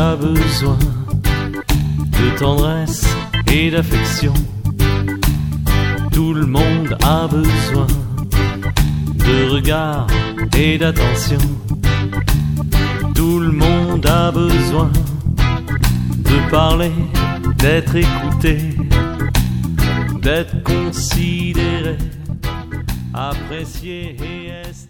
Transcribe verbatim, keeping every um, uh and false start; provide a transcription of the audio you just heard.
a besoin de tendresse et d'affection. Tout le monde a besoin de regard et d'attention. Tout le monde a besoin de parler, d'être écouté, d'être considéré, apprécié et estimé.